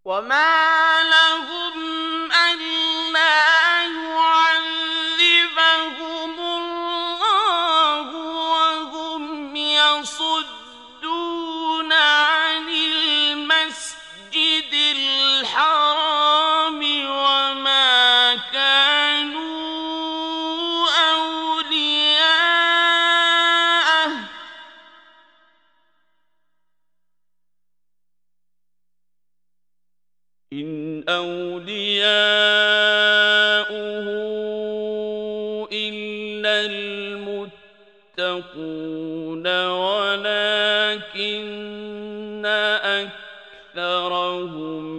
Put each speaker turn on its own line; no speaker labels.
وما لهم ألا يعذبهم الله وهم يصدون عن المسجد الحرام وما كانوا أولياءه إن أولياؤه إلا المتقون ولكن أكثرهم